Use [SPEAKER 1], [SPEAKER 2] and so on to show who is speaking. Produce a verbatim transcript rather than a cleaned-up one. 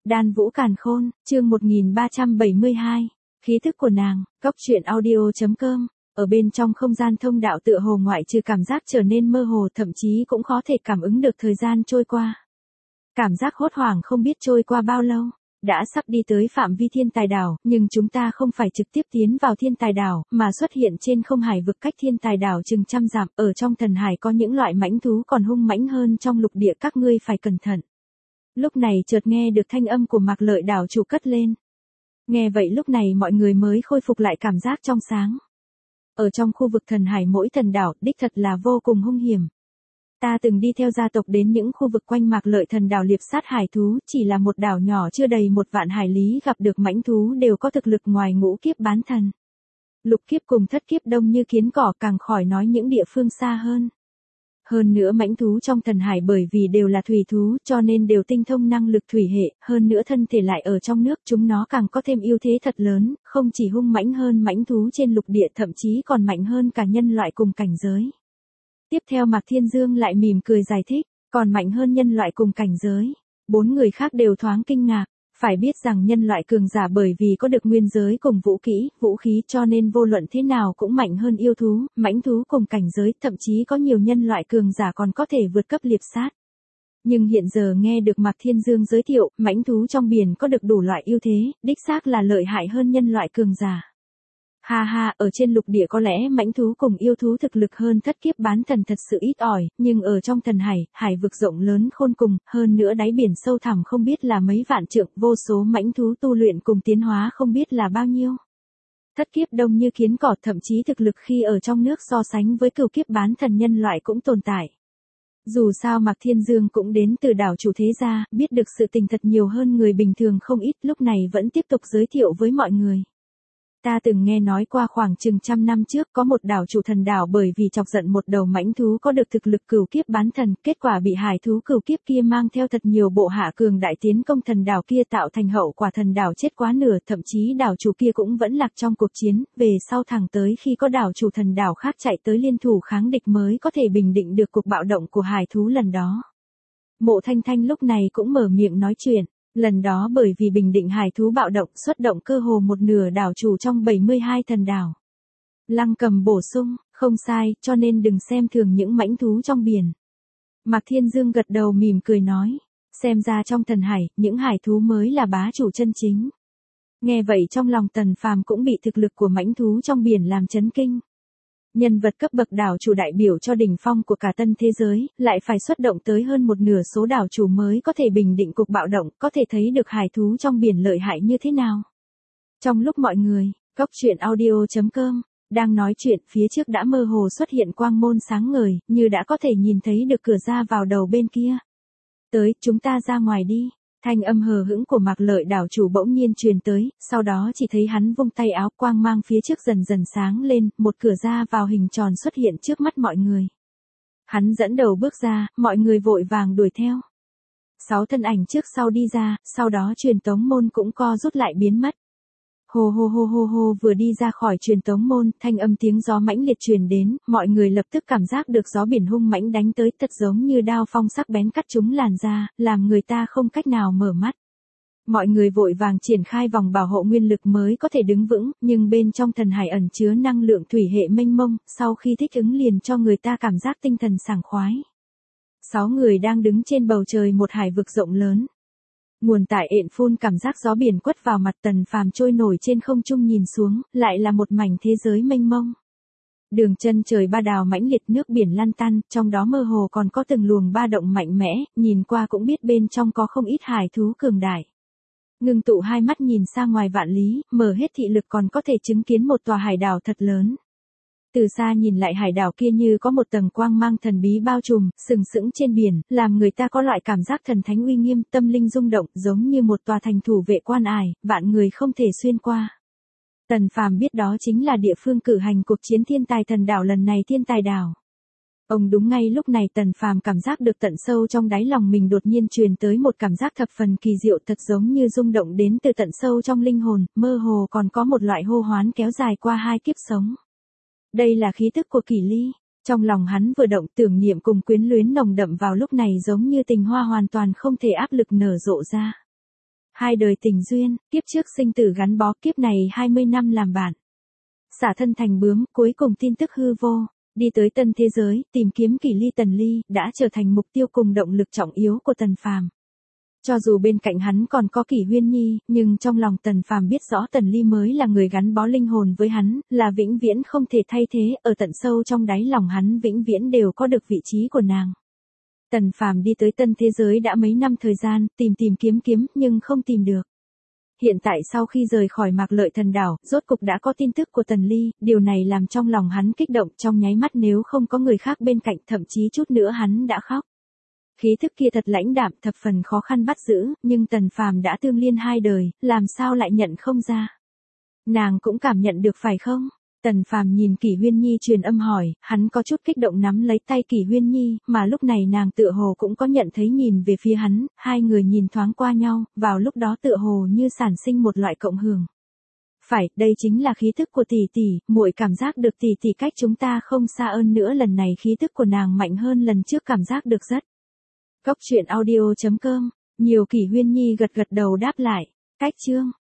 [SPEAKER 1] Đan Vũ Càn Khôn, chương một nghìn ba trăm bảy mươi hai. Khí thức của nàng, góc truyện audio chấm com. Ở bên trong không gian thông đạo tựa hồ ngoại trừ cảm giác trở nên mơ hồ, thậm chí cũng khó thể cảm ứng được thời gian trôi qua. Cảm giác hốt hoảng không biết trôi qua bao lâu. Đã sắp đi tới phạm vi thiên tài đảo, nhưng chúng ta không phải trực tiếp tiến vào thiên tài đảo, mà xuất hiện trên không hải vực cách thiên tài đảo chừng trăm dặm. Ở trong thần hải có những loại mãnh thú còn hung mãnh hơn trong lục địa, các ngươi phải cẩn thận. Lúc này chợt nghe được thanh âm của Mạc Lợi đảo chủ cất lên. Nghe vậy lúc này mọi người mới khôi phục lại cảm giác trong sáng. Ở trong khu vực thần hải mỗi thần đảo, đích thật là vô cùng hung hiểm. Ta từng đi theo gia tộc đến những khu vực quanh Mạc Lợi thần đảo liệp sát hải thú, chỉ là một đảo nhỏ chưa đầy một vạn hải lý gặp được mãnh thú đều có thực lực ngoài ngũ kiếp bán thần. Lục kiếp cùng thất kiếp đông như kiến cỏ, càng khỏi nói những địa phương xa hơn. Hơn nữa mãnh thú trong thần hải bởi vì đều là thủy thú cho nên đều tinh thông năng lực thủy hệ, hơn nữa thân thể lại ở trong nước, chúng nó càng có thêm ưu thế thật lớn, không chỉ hung mãnh hơn mãnh thú trên lục địa, thậm chí còn mạnh hơn cả nhân loại cùng cảnh giới. Tiếp theo Mạc Thiên Dương lại mỉm cười giải thích, còn mạnh hơn nhân loại cùng cảnh giới. Bốn người khác đều thoáng kinh ngạc. Phải biết rằng nhân loại cường giả bởi vì có được nguyên giới cùng vũ kỹ, vũ khí cho nên vô luận thế nào cũng mạnh hơn yêu thú, mãnh thú cùng cảnh giới, thậm chí có nhiều nhân loại cường giả còn có thể vượt cấp liệp sát. Nhưng hiện giờ nghe được Mạc Thiên Dương giới thiệu, mãnh thú trong biển có được đủ loại ưu thế, đích xác là lợi hại hơn nhân loại cường giả. Ha ha, ở trên lục địa có lẽ mãnh thú cùng yêu thú thực lực hơn thất kiếp bán thần thật sự ít ỏi, nhưng ở trong thần hải, hải vực rộng lớn khôn cùng, hơn nữa đáy biển sâu thẳm không biết là mấy vạn trượng, vô số mãnh thú tu luyện cùng tiến hóa không biết là bao nhiêu. Thất kiếp đông như kiến cỏ, thậm chí thực lực khi ở trong nước so sánh với cửu kiếp bán thần nhân loại cũng tồn tại. Dù sao Mạc Thiên Dương cũng đến từ đảo chủ thế gia, biết được sự tình thật nhiều hơn người bình thường không ít, lúc này vẫn tiếp tục giới thiệu với mọi người. Ta từng nghe nói qua khoảng chừng trăm năm trước có một đảo chủ thần đảo bởi vì chọc giận một đầu mãnh thú có được thực lực cửu kiếp bán thần, kết quả bị hải thú cửu kiếp kia mang theo thật nhiều bộ hạ cường đại tiến công thần đảo kia, tạo thành hậu quả thần đảo chết quá nửa, thậm chí đảo chủ kia cũng vẫn lạc trong cuộc chiến, về sau thẳng tới khi có đảo chủ thần đảo khác chạy tới liên thủ kháng địch mới có thể bình định được cuộc bạo động của hải thú lần đó. Mộ Thanh Thanh lúc này cũng mở miệng nói chuyện. Lần đó bởi vì bình định hải thú bạo động, xuất động cơ hồ một nửa đảo chủ trong bảy mươi hai thần đảo. Lăng Cầm bổ sung, không sai, cho nên đừng xem thường những mãnh thú trong biển. Mạc Thiên Dương gật đầu mỉm cười nói, xem ra trong thần hải, những hải thú mới là bá chủ chân chính. Nghe vậy trong lòng Tần Phàm cũng bị thực lực của mãnh thú trong biển làm chấn kinh. Nhân vật cấp bậc đảo chủ đại biểu cho đỉnh phong của cả tân thế giới, lại phải xuất động tới hơn một nửa số đảo chủ mới có thể bình định cuộc bạo động, có thể thấy được hải thú trong biển lợi hại như thế nào. Trong lúc mọi người, góc truyện audio chấm com, đang nói chuyện, phía trước đã mơ hồ xuất hiện quang môn sáng ngời, như đã có thể nhìn thấy được cửa ra vào đầu bên kia. Tới, chúng ta ra ngoài đi. Thanh âm hờ hững của Mạc Lợi đảo chủ bỗng nhiên truyền tới, sau đó chỉ thấy hắn vung tay áo, quang mang phía trước dần dần sáng lên, một cửa ra vào hình tròn xuất hiện trước mắt mọi người. Hắn dẫn đầu bước ra, mọi người vội vàng đuổi theo. Sáu thân ảnh trước sau đi ra, sau đó truyền tống môn cũng co rút lại biến mất. Hô hô hô hô hô, vừa đi ra khỏi truyền tống môn, thanh âm tiếng gió mãnh liệt truyền đến, mọi người lập tức cảm giác được gió biển hung mãnh đánh tới, thật giống như đao phong sắc bén cắt trúng làn da, làm người ta không cách nào mở mắt. Mọi người vội vàng triển khai vòng bảo hộ nguyên lực mới có thể đứng vững, nhưng bên trong thần hải ẩn chứa năng lượng thủy hệ mênh mông, sau khi thích ứng liền cho người ta cảm giác tinh thần sảng khoái. Sáu người đang đứng trên bầu trời một hải vực rộng lớn. Nguồn tải ện phun, cảm giác gió biển quất vào mặt, Tần Phàm trôi nổi trên không trung nhìn xuống, lại là một mảnh thế giới mênh mông. Đường chân trời ba đào mãnh liệt, nước biển lăn tăn, trong đó mơ hồ còn có từng luồng ba động mạnh mẽ, nhìn qua cũng biết bên trong có không ít hải thú cường đại. Ngưng tụ hai mắt nhìn xa ngoài vạn lý, mở hết thị lực còn có thể chứng kiến một tòa hải đảo thật lớn. Từ xa nhìn lại hải đảo kia như có một tầng quang mang thần bí bao trùm, sừng sững trên biển, làm người ta có loại cảm giác thần thánh uy nghiêm, tâm linh rung động, giống như một tòa thành thủ vệ quan ải, vạn người không thể xuyên qua. Tần Phàm biết đó chính là địa phương cử hành cuộc chiến thiên tài thần đảo lần này, thiên tài đảo. Ông đúng ngay lúc này Tần Phàm cảm giác được tận sâu trong đáy lòng mình đột nhiên truyền tới một cảm giác thập phần kỳ diệu, thật giống như rung động đến từ tận sâu trong linh hồn, mơ hồ còn có một loại hô hoán kéo dài qua hai kiếp sống. Đây là khí tức của Kỷ Ly. Trong lòng hắn vừa động, tưởng niệm cùng quyến luyến nồng đậm vào lúc này giống như tình hoa hoàn toàn không thể áp lực nở rộ ra. Hai đời tình duyên, kiếp trước sinh tử gắn bó, kiếp này hai mươi năm làm bạn. Xả thân thành bướm, cuối cùng tin tức hư vô. Đi tới tân thế giới, tìm kiếm Kỷ Ly Tần Ly, đã trở thành mục tiêu cùng động lực trọng yếu của Tần Phàm. Cho dù bên cạnh hắn còn có Kỷ Huyên Nhi, nhưng trong lòng Tần Phàm biết rõ Tần Ly mới là người gắn bó linh hồn với hắn, là vĩnh viễn không thể thay thế, ở tận sâu trong đáy lòng hắn vĩnh viễn đều có được vị trí của nàng. Tần Phàm đi tới tân thế giới đã mấy năm thời gian, tìm tìm kiếm kiếm, nhưng không tìm được. Hiện tại sau khi rời khỏi Mạc Lợi Thần Đảo, rốt cục đã có tin tức của Tần Ly, điều này làm trong lòng hắn kích động, trong nháy mắt nếu không có người khác bên cạnh, thậm chí chút nữa hắn đã khóc. Khí thức kia thật lãnh đạm, thập phần khó khăn bắt giữ, nhưng Tần Phàm đã tương liên hai đời, làm sao lại nhận không ra. Nàng cũng cảm nhận được phải không? Tần Phàm nhìn Kỷ Huyên Nhi truyền âm hỏi, hắn có chút kích động nắm lấy tay Kỷ Huyên Nhi, mà lúc này nàng tựa hồ cũng có nhận thấy nhìn về phía hắn, hai người nhìn thoáng qua nhau, vào lúc đó tựa hồ như sản sinh một loại cộng hưởng. Phải, đây chính là khí thức của tỷ tỷ, muội cảm giác được tỷ tỷ cách chúng ta không xa hơn nữa, lần này khí thức của nàng mạnh hơn lần trước, cảm giác được rất. Cốc truyện audio chấm com, nhiều Kỷ Huyên Nhi gật gật đầu đáp lại, cách chương.